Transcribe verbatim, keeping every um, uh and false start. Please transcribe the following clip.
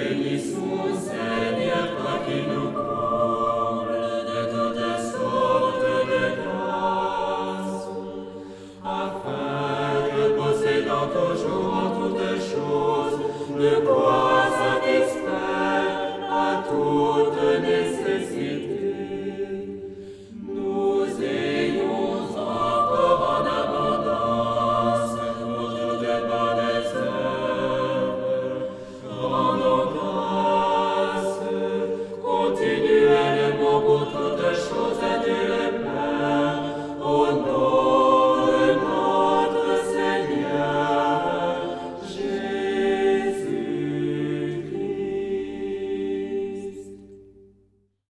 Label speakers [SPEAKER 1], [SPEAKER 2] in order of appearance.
[SPEAKER 1] Bénissons, Seigneur, toi qui nous combles de toutes sortes de grâces, afin que possédant toujours en toutes choses, nous